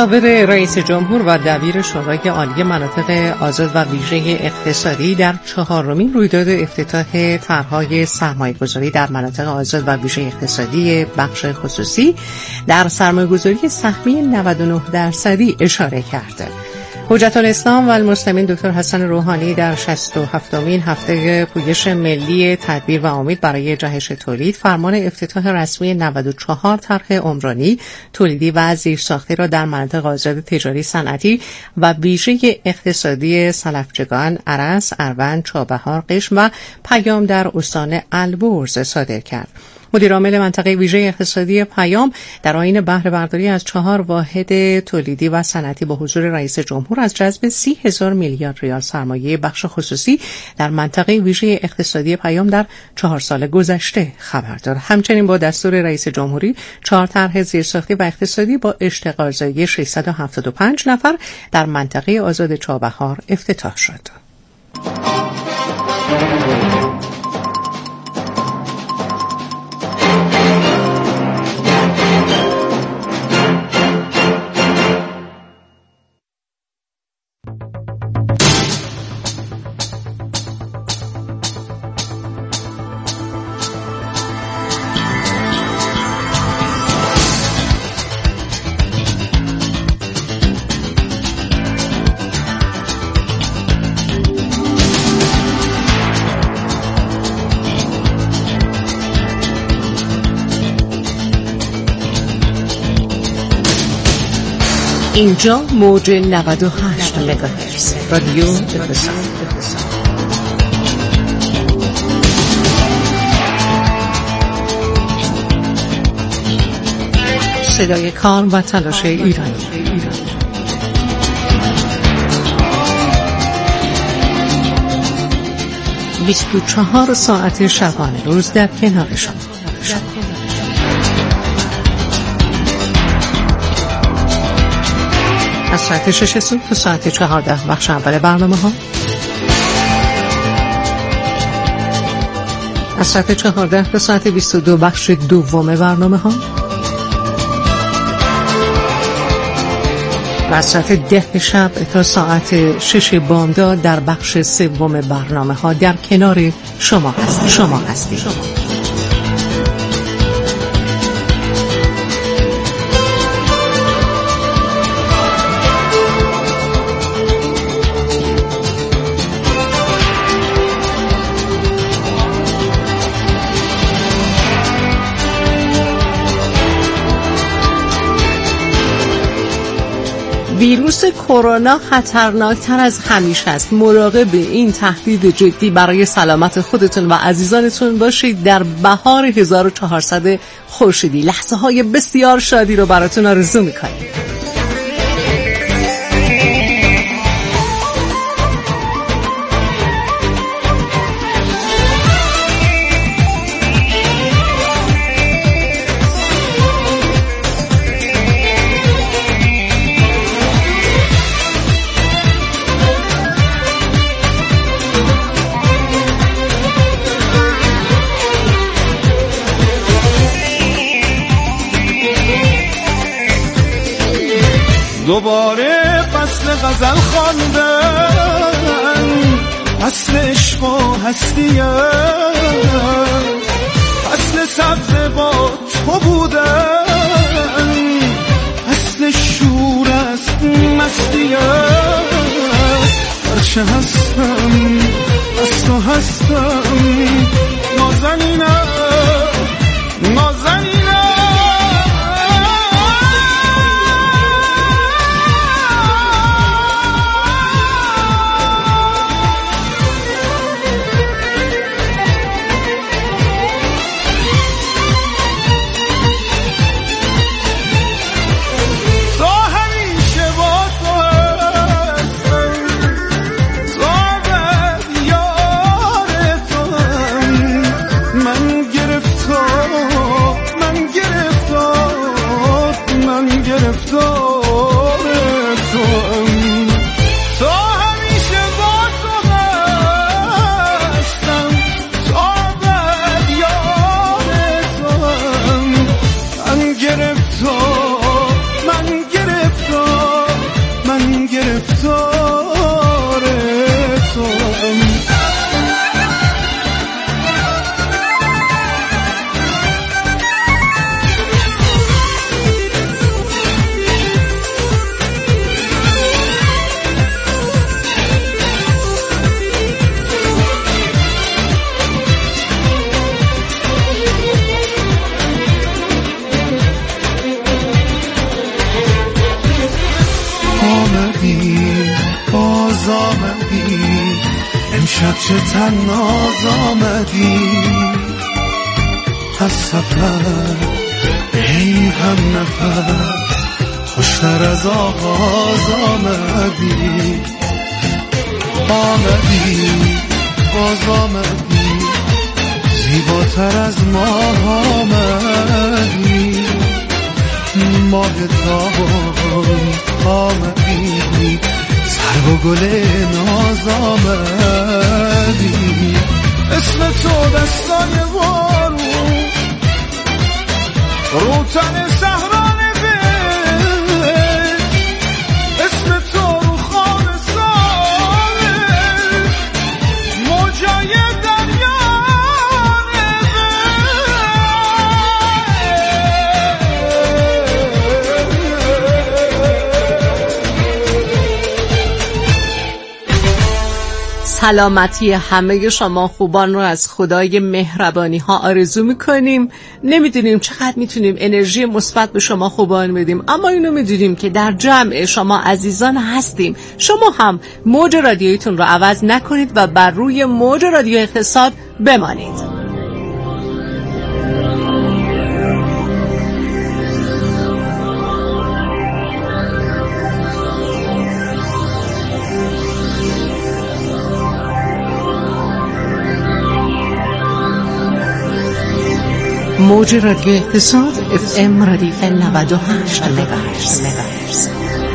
مشاور رئیس جمهور و دبیر شورای عالی مناطق آزاد و ویژه اقتصادی در 4مین رویداد افتتاح طرح‌های سرمایه‌گذاری در مناطق آزاد و ویژه اقتصادی بخش خصوصی در سرمایه‌گذاری سهمی 99% اشاره کرد. حجت الاسلام و المسلمین دکتر حسن روحانی در 67مین هفته پویش ملی تدبیر و امید برای جهش تولید فرمان افتتاح رسمی 94 طرح عمرانی تولیدی و زیرساختی را در مناطق آزاد تجاری صنعتی و ویژه اقتصادی سلفچگان، ارس، اروند، چابهار، قشم و پیام در استان البرز صادر کرد. مدیرعامل منطقه ویژه اقتصادی پیام در آیین بهره برداری از 4 واحد تولیدی و صنعتی با حضور رئیس جمهور از جذب 30,000 میلیارد ریال سرمایه بخش خصوصی در منطقه ویژه اقتصادی پیام در 4 سال گذشته خبر داد. همچنین با دستور رئیس جمهوری 4 طرح زیرساختی و اقتصادی با اشتغالزایی 675 نفر در منطقه آزاد چابهار افتتاح شد. اینجا موج 98 مگاهرتز رادیو اقتصاد. صدای کار و تلاش ایرانی. 24 ساعت شبانه روز در کنار شما. از ساعت 6 صبح تا ساعت 14 بخش اول برنامه ها، از ساعت 14 تا ساعت 22 بخش دوم برنامه ها و از ساعت 10 شب تا ساعت 6 بامداد در بخش سوم برنامه ها در کنار شما هستید. ویروس کرونا خطرناکتر از همیشه است. مراقب این تهدید جدی برای سلامت خودتون و عزیزانتون باشید. در بهار 1400 خورشیدی لحظه های بسیار شادی رو براتون آرزو میکنیم. دوباره فصل غزل خواندن، فصل عشق و هستیه، فصل سبز با تو بودن، فصل شور است مستیه. هرچه هستم از تو هستم، نازنینه نازنینه. امشب چه تناز آمدی از سفر ای هم نفر خوشتر از آغاز آمدی باز آمدی زیباتر از ماه آمدی ماه تابان آمدی سرو و گل ناز آمدی اسم تو دستای بارون روتن صحرا نوشت اسم تو رو خواب ساله موجای دریا سلامتی همه شما خوبان رو از خدای مهربانی ها آرزو میکنیم. نمیدونیم چقدر میتونیم انرژی مثبت به شما خوبان بدیم، اما اینو میدونیم که در جمع شما عزیزان هستیم. شما هم موج رادیویتون رو عوض نکنید و بر روی موج رادیو اقتصاد بمانید. موج رادیو اقتصاد FM ردیف 98 مگاهرتز.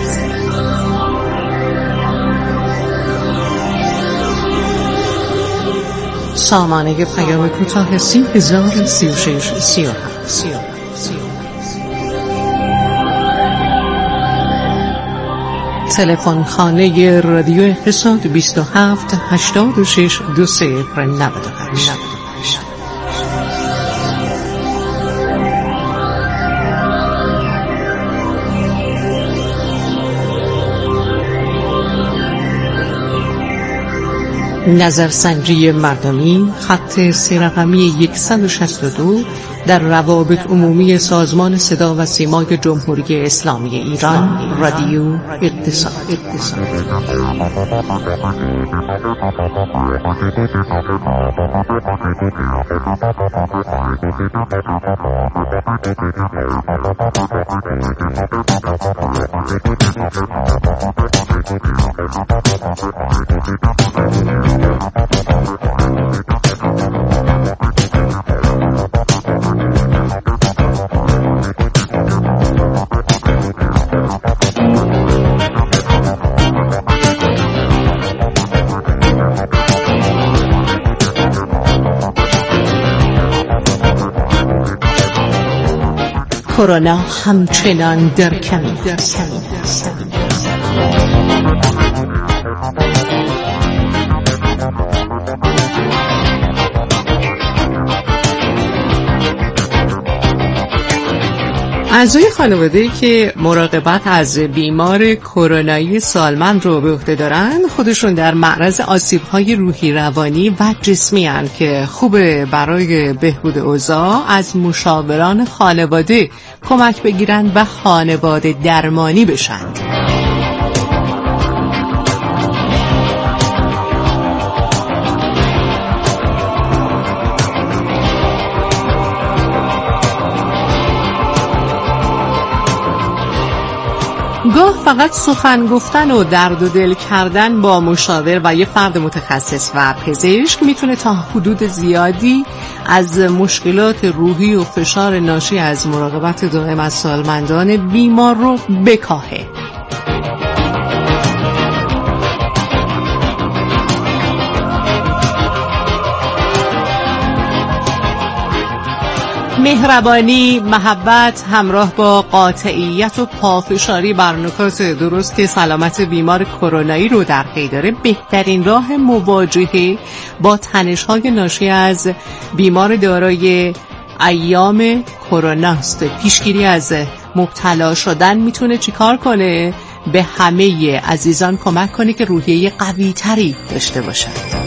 سامانه پیام کوتاه 30,036 تلفن خانه رادیو اقتصاد 27 86 2098. نظرسنجی مردمی خط 3 رقمی 162 در روابط عمومی سازمان صدا و سیمای جمهوری اسلامی ایران رادیو اقتصاد. کرونا همچنان در کمین است. اعضای خانواده‌ای که مراقبت از بیمار کرونایی سالمند رو به عهده دارن خودشون در معرض آسیب‌های روحی روانی و جسمی هستند که خوبه برای بهبود اوضاع از مشاوران خانواده کمک بگیرن و خانواده درمانی بشن. گاه فقط سخن گفتن و درد و دل کردن با مشاور و یه فرد متخصص و پزشک میتونه تا حدود زیادی از مشکلات روحی و فشار ناشی از مراقبت دائم از سالمندان بیمار رو بکاهه. مهربانی، محبت همراه با قاطعیت و پافشاری بر نکات درست که سلامت بیمار کرونایی رو در پی داره بهترین راه مواجهه با تنش‌های ناشی از بیمار دارای ایام کرونا است. پیشگیری از مبتلا شدن میتونه چیکار کنه؟ به همه عزیزان کمک کنه که روحیه قوی تری داشته باشند.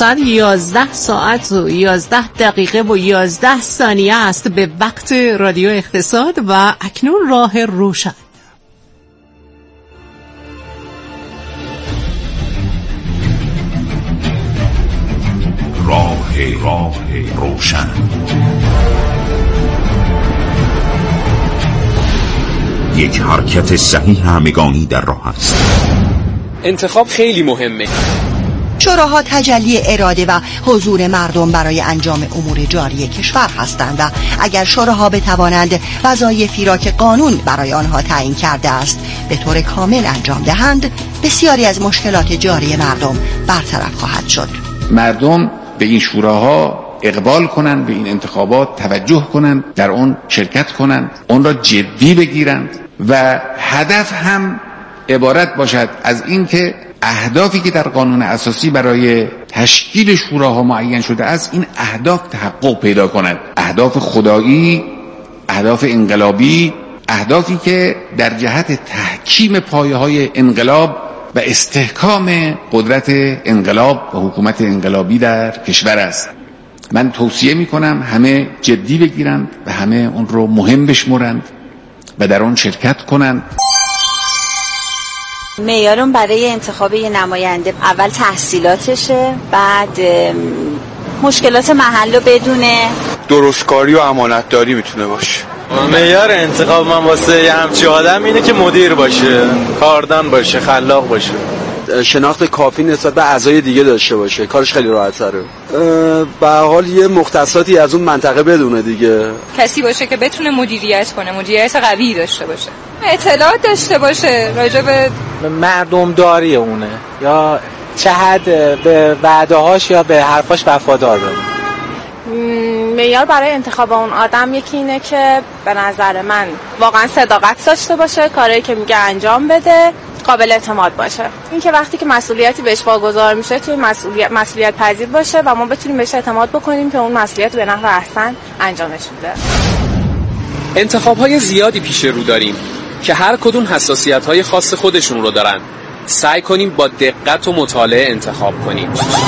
ساعت 11 ساعت و 11 دقیقه و 11 ثانیه است به وقت رادیو اقتصاد و اکنون راه روشن. راه روشن. یک حرکت صحیح همگانی در راه است. انتخاب خیلی مهمه. شوراها تجلی اراده و حضور مردم برای انجام امور جاری کشور هستند و اگر شوراها بتوانند وظایفی را که قانون برای آنها تعیین کرده است به طور کامل انجام دهند، بسیاری از مشکلات جاری مردم برطرف خواهد شد. مردم به این شوراها اقبال کنند، به این انتخابات توجه کنند، در آن شرکت کنند، آن را جدی بگیرند و هدف هم عبارت باشد از این که اهدافی که در قانون اساسی برای تشکیل شوراها معین شده است، این اهداف تحقق پیدا کند. اهداف خدایی، اهداف انقلابی، اهدافی که در جهت تحکیم پایه‌های انقلاب و استحکام قدرت انقلاب و حکومت انقلابی در کشور است. من توصیه میکنم همه جدی بگیرند و همه اون رو مهم بشمرند و در آن شرکت کنند. معیارم برای انتخاب یه نماینده اول تحصیلاتشه، بعد مشکلات محل رو بدونه، درستکاری و امانتداری میتونه باشه. معیار انتخاب من واسه یه همچین آدم اینه که مدیر باشه، کاردان باشه، خلاق باشه، شناخت کافی نسبت به اعضای دیگه داشته باشه، کارش خیلی راحت تره. به هر حال یه مختصاتی از اون منطقه بدونه دیگه. کسی باشه که بتونه مدیریت کنه، مدیریت قوی داشته باشه، اطلاعات داشته باشه راجع به مردم داری اونه، یا چه حد به وعده‌هاش یا به حرفاش وفادار باشه. معیار برای انتخاب اون آدم یکی اینه که به نظر من واقعا صداقت داشته باشه، کاری که میگه انجام بده، قابل اعتماد باشه. این که وقتی که مسئولیتی بهش واگذار میشه توی مسئولیت پذیر باشه و ما بتونیم بهش اعتماد بکنیم که اون مسئولیت به نحو احسن انجامش بده. انتخاب‌های زیادی پیش رو داریم که هر کدوم حساسیت‌های خاص خودشون رو دارن. سعی کنیم با دقت و مطالعه انتخاب کنیم.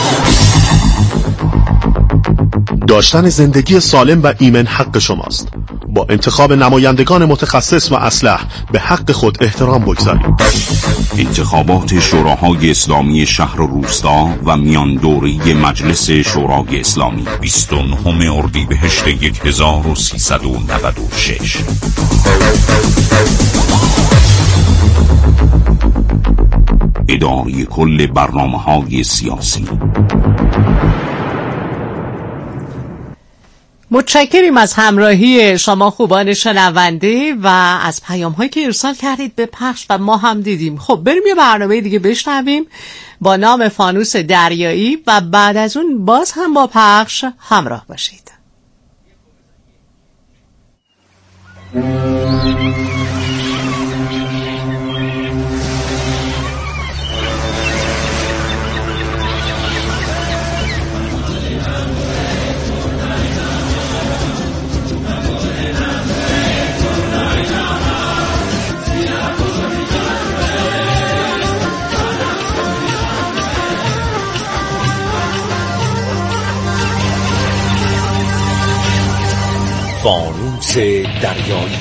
داشتن زندگی سالم و ایمن حق شماست. با انتخاب نمایندگان متخصص و اصلح به حق خود احترام بگذارید. انتخابات شوراهای اسلامی شهر و روستا و میان دوره مجلس شورای اسلامی 29 اردیبهشت 1396. اداره کل برنامه‌های سیاسی. متشکریم از همراهی شما خوبان شنونده و از پیام‌هایی که ارسال کردید به پخش و ما هم دیدیم. خب بریم یه برنامه دیگه بشنویم با نام فانوس دریایی و بعد از اون باز هم با پخش همراه باشید. فانوس دریایی.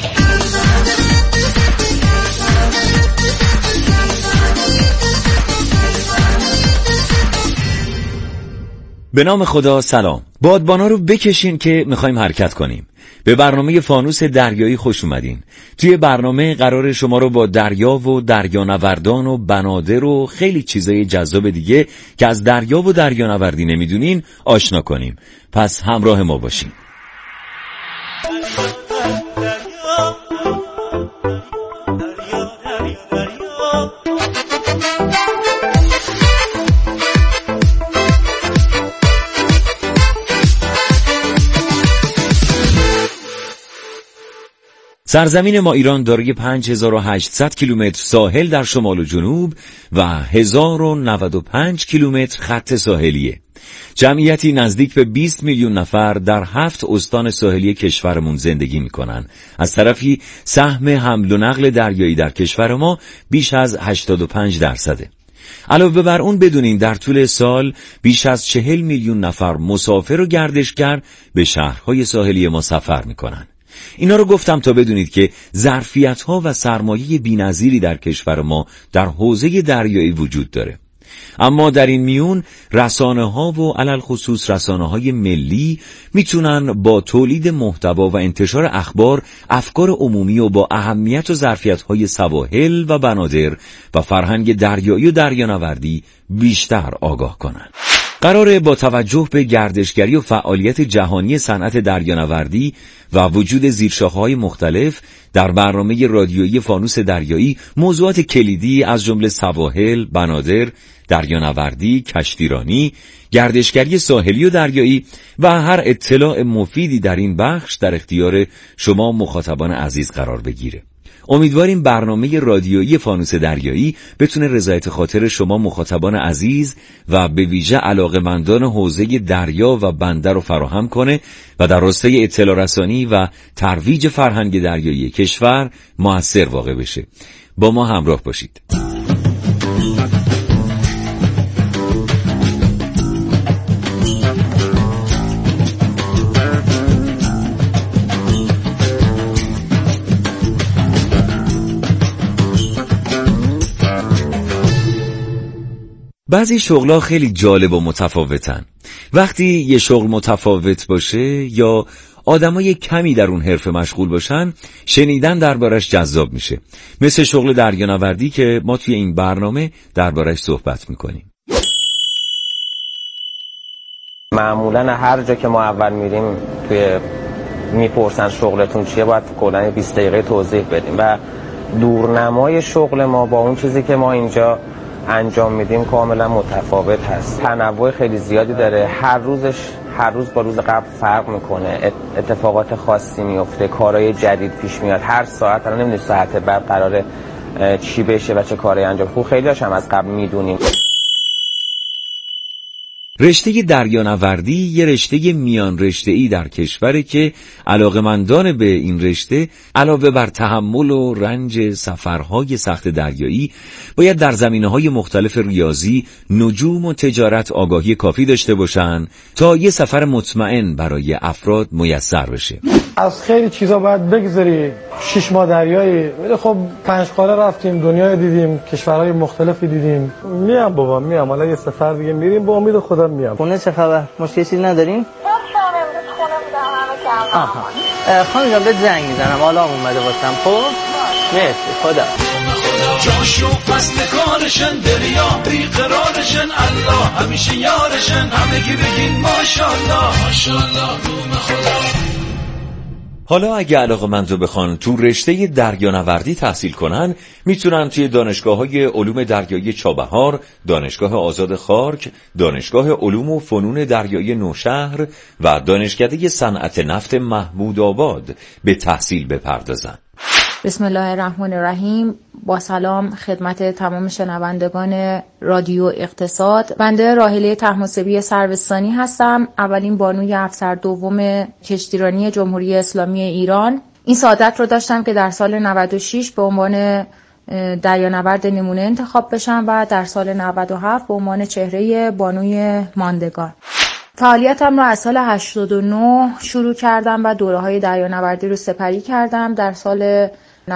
به نام خدا سلام. بادبانا رو بکشین که میخوایم حرکت کنیم. به برنامه فانوس دریایی خوش اومدین. توی برنامه قرار شما رو با دریا و دریانوردان و بنادر و خیلی چیزای جذاب دیگه که از دریا و دریانوردی نمیدونین آشنا کنیم. پس همراه ما باشین. سرزمین ما ایران دارای 5800 کیلومتر ساحل در شمال و جنوب و 1095 کیلومتر خط ساحلیه. جمعیتی نزدیک به 20 میلیون نفر در 7 استان ساحلی کشورمون زندگی میکنن. از طرفی سهم حمل و نقل دریایی در کشور ما بیش از 85%. علاوه بر اون بدونین در طول سال بیش از 40 میلیون نفر مسافر و گردشگر به شهرهای ساحلی ما سفر میکنن. اینا رو گفتم تا بدونید که ظرفیت‌ها و سرمایه بی‌نظیری در کشور ما در حوزه دریایی وجود داره. اما در این میون رسانه‌ها و علل خصوص رسانه‌های ملی میتونن با تولید محتوا و انتشار اخبار افکار عمومی و با اهمیت و ظرفیت‌های سواحل و بنادر و فرهنگ دریایی و دریانوردی بیشتر آگاه کنن. قراره با توجه به گردشگری و فعالیت جهانی صنعت دریانوردی و وجود زیرشاخه‌های مختلف در برنامه رادیویی فانوس دریایی موضوعات کلیدی از جمله سواحل، بنادر، دریانوردی، کشتیرانی، گردشگری ساحلی و دریایی و هر اطلاع مفیدی در این بخش در اختیار شما مخاطبان عزیز قرار بگیره. امیدواریم برنامه رادیویی فانوس دریایی بتونه رضایت خاطر شما مخاطبان عزیز و به ویژه علاقه‌مندان حوزه دریا و بندر رو فراهم کنه و در راستای اطلاع رسانی و ترویج فرهنگ دریایی کشور مؤثر واقع بشه. با ما همراه باشید. بعضی شغل‌ها خیلی جالب و متفاوتن. وقتی یه شغل متفاوت باشه یا آدمای کمی در اون حرفه مشغول باشن، شنیدن دربارش جذاب میشه. مثل شغل دریانوردی که ما توی این برنامه دربارش صحبت میکنیم. معمولا هر جا که ما اول میریم میپرسن شغلتون چیه، باید کلاً 20 دقیقه توضیح بدیم و دورنمای شغل ما با اون چیزی که ما اینجا انجام میدیم کاملا متفاوت هست. تنوع خیلی زیادی داره. هر روز با روز قبل فرق میکنه. اتفاقات خاصی میفته، کارهای جدید پیش میاد. هر ساعت الان نمیدونی ساعت بعد قراره چی بشه و چه کاری انجام. خوب خیلی هاشم از قبل میدونیم. رشته دریانوردی یه رشته میان رشته‌ای در کشوره که علاقه‌مندان به این رشته علاوه بر تحمل و رنج سفرهای سخت دریایی باید در زمینه‌های مختلف ریاضی، نجوم و تجارت آگاهی کافی داشته باشن تا یه سفر مطمئن برای افراد میسر بشه. از خیلی چیزا باید بگذری. 6 ماه دریایی، ولی خب 5 قاره رفتیم، دنیا دیدیم، کشورهای مختلفی دیدیم. میام حالا یه سفر دیگه میریم، با امید خدا میام. خونه چه خبر؟ مشکلی چیزی ندارین؟ خانم جان بهت زنگ میزنم، حالا اومده واسم. خب مرسی، خدا. جاشو فصل کارشن، دریا بیقرارشن، الله همیشه یارشن، همگی بگین ماشاءالله ماشاءالله روم خدا. حالا اگه علاقه‌مند بخوان تو رشته دریانوردی تحصیل کنن، میتونن توی دانشگاه‌های علوم دریایی چابهار، دانشگاه آزاد خارک، دانشگاه علوم و فنون دریایی نوشهر و دانشکده صنعت نفت محمود آباد به تحصیل بپردازن. بسم الله الرحمن الرحیم. با سلام خدمت تمام شنوندگان رادیو اقتصاد. بنده راحله طهماسبی سروستانی هستم، اولین بانوی افسر دوم کشتیرانی جمهوری اسلامی ایران. این سعادت رو داشتم که در سال 96 به عنوان دریانورد نمونه انتخاب بشم و در سال 97 به عنوان چهره بانوی ماندگار. فعالیتم رو از سال 89 شروع کردم و دوره‌های دریانوردی رو سپری کردم. در سال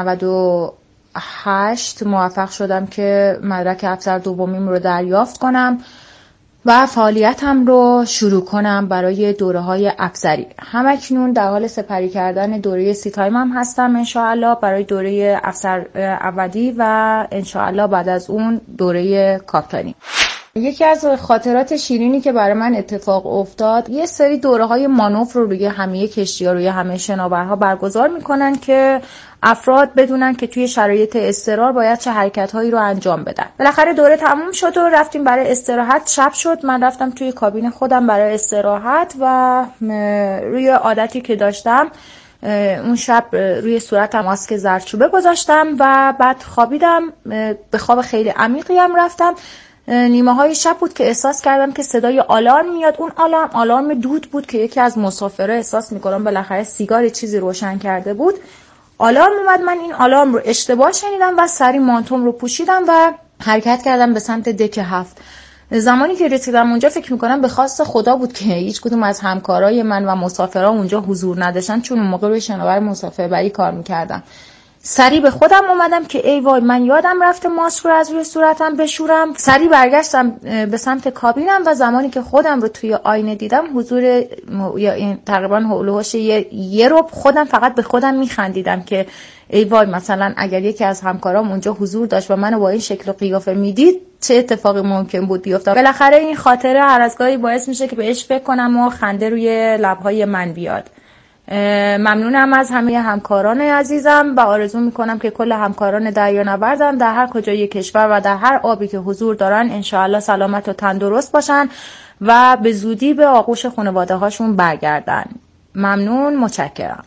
98 موفق شدم که مدرک افسر دومیم رو دریافت کنم و فعالیتم رو شروع کنم برای دوره‌های افسری. همکنون در حال سپری کردن دوره سی تایم هم هستم انشاءالله برای دوره افسر ابدی و انشاءالله بعد از اون دوره کاپتانی. یکی از خاطرات شیرینی که برای من اتفاق افتاد، یه سری دوره‌های مانور رو روی همه کشتی‌ها، روی همه شناورها برگزار میکنن که افراد بدونن که توی شرایط اضطرار باید چه حرکت‌هایی رو انجام بدن. بالاخره دوره تموم شد و رفتیم برای استراحت. شب شد، من رفتم توی کابین خودم برای استراحت و روی عادتی که داشتم اون شب روی صورتم ماسک زردچوبه گذاشتم و بعد خوابیدم. به خواب خیلی عمیقی هم رفتم. نیمه های شب بود که احساس کردم که صدای آلارم میاد. اون آلارم دود بود که یکی از مسافرها احساس میکنم بالاخره سیگار چیزی روشن کرده بود. آلارم اومد، من این آلارم رو اشتباه شنیدم و سری مانتوم رو پوشیدم و حرکت کردم به سمت دک 7. زمانی که رسیدم اونجا فکر میکنم به خواست خدا بود که هیچ کدوم از همکارای من و مسافرها اونجا حضور نداشتن، چون اون موقع روی شناور مسافربری کار میکردم. سریع به خودم اومدم که ای وای من یادم رفته ماسک رو از روی صورتم بشورم. سریع برگشتم به سمت کابینم و زمانی که خودم رو توی آینه دیدم حضور تقریبا هولوش یه ربع خودم فقط به خودم میخندیدم که ای وای مثلا اگر یکی از همکارام اونجا حضور داشت و منو با این شکل و قیافه میدید چه اتفاقی ممکن بود بیفته. بالاخره این خاطره هر از گاهی باعث میشه که بهش فکر کنم و خنده روی لبهای من بیاد. ممنونم از همه همکاران عزیزم و آرزو میکنم که کل همکاران دریانوردم در هر کجای کشور و در هر آبی که حضور دارن انشاءالله سلامت و تندرست باشن و به زودی به آغوش خانواده هاشون برگردن. ممنون، متشکرم.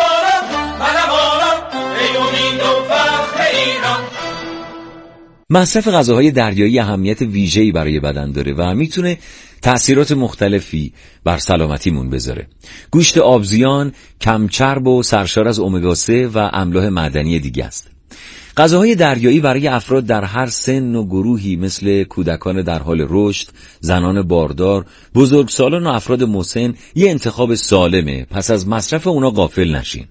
مصرف غذاهای دریایی اهمیت ویژه‌ای برای بدن داره و میتونه تأثیرات مختلفی بر سلامتیمون بذاره. گوشت آبزیان کم چرب و سرشار از امگا 3 و املاح معدنی دیگه است. غذاهای دریایی برای افراد در هر سن و گروهی مثل کودکان در حال رشد، زنان باردار، بزرگسالان و افراد مسن یه انتخاب سالمه. پس از مصرف اونا غافل نشین.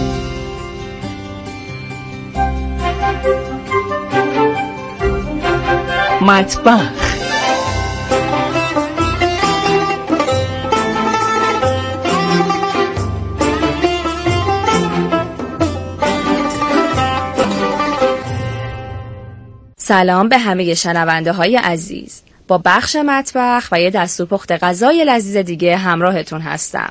مطبخ. سلام به همه شنونده های عزیز. با بخش مطبخ و یه دستورپخت غذای لذیذ دیگه همراهتون هستم.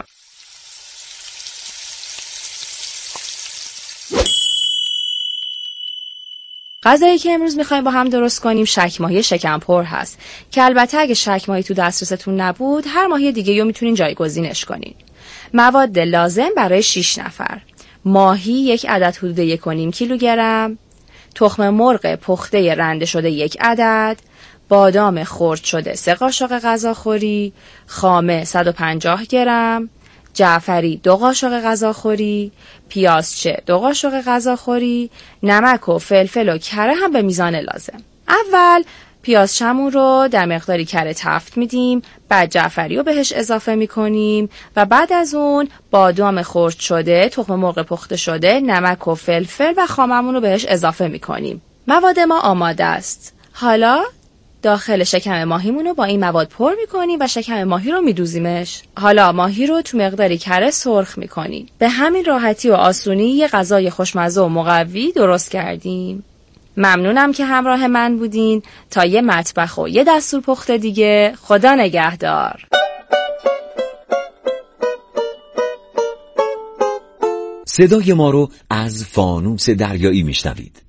غذایی که امروز میخوایم با هم درست کنیم شکماهی شکمپر هست که البته اگه شکماهی تو دسترستون نبود هر ماهی دیگه رو میتونین جایگزینش کنین. مواد لازم برای 6 نفر: ماهی 1 عدد حدود 1.5 کیلوگرم، تخم مرغ پخته رنده شده 1 عدد، بادام خرد شده 3 قاشق غذاخوری، خامه 150 گرم، جعفری 2 قاشق غذاخوری، پیازچه 2 قاشق غذاخوری، نمک و فلفل و کره هم به میزان لازم. اول پیازچمون رو در مقداری کره تفت میدیم، بعد جعفری رو بهش اضافه میکنیم و بعد از اون بادام خرد شده، تخم مرغ پخته شده، نمک و فلفل و خاممون رو بهش اضافه میکنیم. مواد ما آماده است. حالا داخل شکم ماهیمون رو با این مواد پر میکنیم و شکم ماهی رو میدوزیمش. حالا ماهی رو تو مقداری کره سرخ میکنیم. به همین راحتی و آسونی یه غذای خوشمزه و مقوی درست کردیم. ممنونم که همراه من بودین. تا یه مطبخ و یه دستور پخت دیگه، خدا نگهدار. صدای ما رو از فانوس دریایی میشنوید.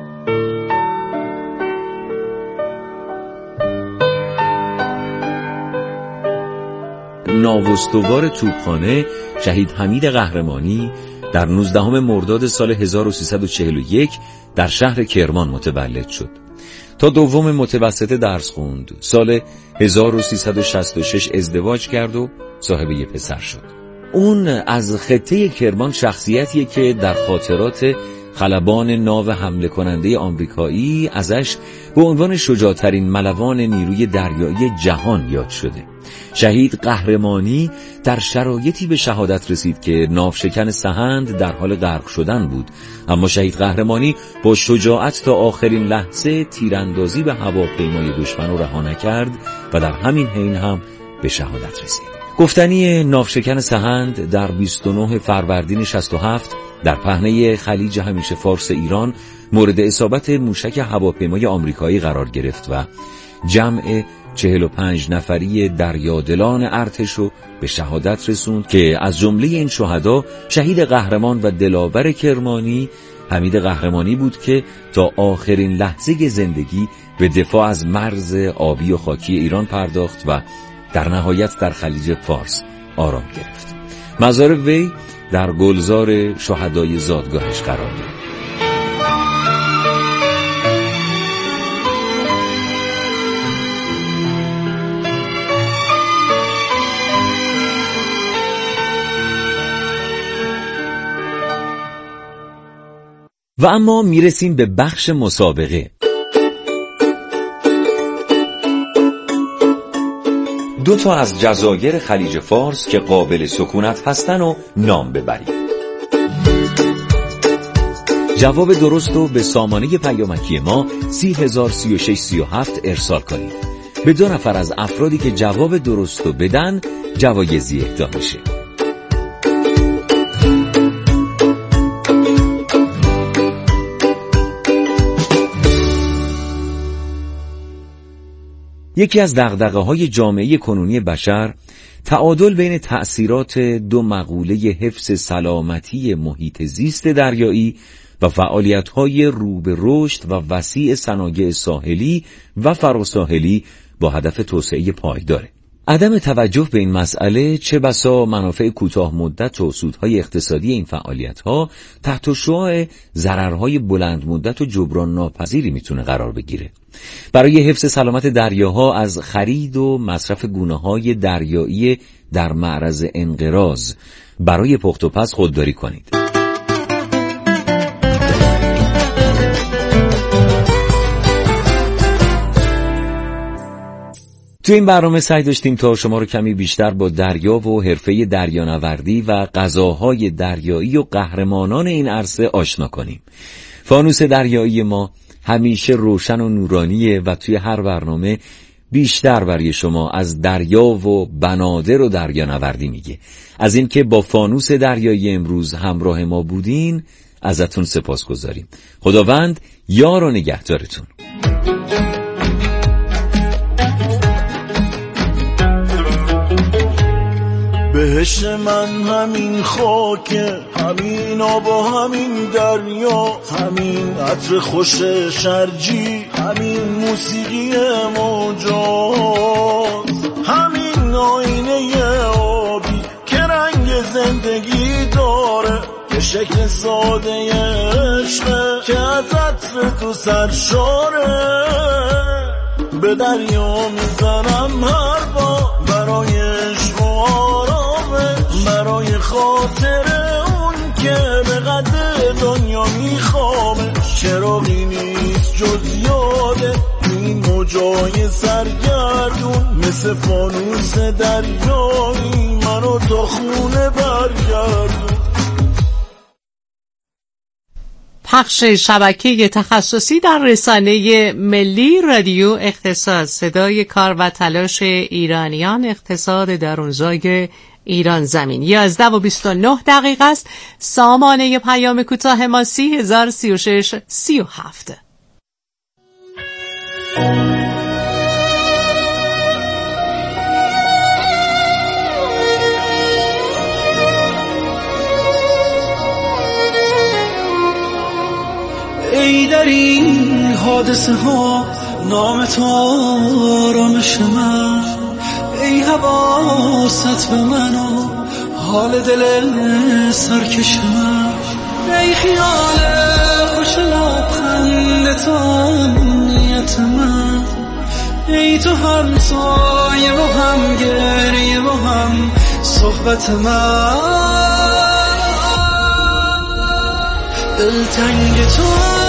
ناواستوار توپخانه شهید حمید قهرمانی در 19 مرداد سال 1341 در شهر کرمان متولد شد. تا دوم متوسطه درس خوند. سال 1366 ازدواج کرد و صاحب یه پسر شد. اون از خطه کرمان شخصیتیه که در خاطرات خلبان ناو حمله کننده آمریکایی ازش به عنوان شجاع‌ترین ملوان نیروی دریایی جهان یاد شده. شهید قهرمانی در شرایطی به شهادت رسید که ناوشکن سهند در حال غرق شدن بود، اما شهید قهرمانی با شجاعت تا آخرین لحظه تیراندازی به هواپیمای دشمن را رها نکرد و در همین حین هم به شهادت رسید. گفتنی ناوشکن سهند در 29 فروردین 67 در پهنه خلیج همیشه فارس ایران مورد اصابت موشک هواپیمای آمریکایی قرار گرفت و جمع 45 نفری دریادلان ارتش رو به شهادت رسوند که از جمله این شهدا شهید قهرمان و دلاور کرمانی حمید قهرمانی بود که تا آخرین لحظه زندگی به دفاع از مرز آبی و خاکی ایران پرداخت و در نهایت در خلیج فارس آرام گرفت. مزار وی در گلزار شهدای زادگاهش قرار دارد. و اما میرسیم به بخش مسابقه. 2 از جزایر خلیج فارس که قابل سکونت هستن و نام ببرید. جواب درست رو به سامانه پیامکی ما 30,03637 ارسال کنید. به 2 نفر از افرادی که جواب درست رو بدن جوایزی اهدا میشه. یکی از دغدغه‌های جامعه کنونی بشر تعادل بین تأثیرات 2 مقوله حفظ سلامتی محیط زیست دریایی و فعالیت‌های رو به رشد و وسیع صنایع ساحلی و فراساحلی با هدف توسعه پایداره. عدم توجه به این مسئله چه بسا منافع کوتاه مدت و سودهای اقتصادی این فعالیت‌ها تحت شعاع ضررهای بلند مدت و جبران ناپذیری میتونه قرار بگیره. برای حفظ سلامت دریاها از خرید و مصرف گونه‌های دریایی در معرض انقراض برای پخت و پز خودداری کنید. تو این برنامه سعی داشتیم تا شما رو کمی بیشتر با دریا و حرفه دریانوردی و غذاهای دریایی و قهرمانان این عرصه آشنا کنیم. فانوس دریایی ما همیشه روشن و نورانیه و توی هر برنامه بیشتر برای شما از دریا و بنادر و دریانوردی میگه. از این که با فانوس دریایی امروز همراه ما بودین ازتون سپاسگزاریم. خداوند یار و نگهدارتون. بهشت من همین خاکه، همین آب و همین دریا، همین عطر خوش شرجی، همین موسیقی موجات، همین آینه آبی که رنگ زندگی داره، به شکل ساده عشقه که از عطر تو سرشاره. به دریا میزنم هر بار برای عشق و آرامش، برای خاطر اون که به قدر دنیا میخوامش. چراغی نیست جز یاده این موجای سرگردون، مثل فانوس دریایی منو تا خونه برگردون. پخش شبکه تخصصی در رسانه ملی رادیو اقتصاد، صدای کار و تلاش ایرانیان، اقتصاد درونزای ایران زمین. 11:29 است. سامانه پیام کوتاه ما 30,03637. ای در این حادثه ها نام تو آرامش من، ای حواست به من و حال دل سرکش من، ای خیال خوش لبخند تو امنیت من، ای تو هم سایه و هم گریه و هم صحبت من. دلتنگ تو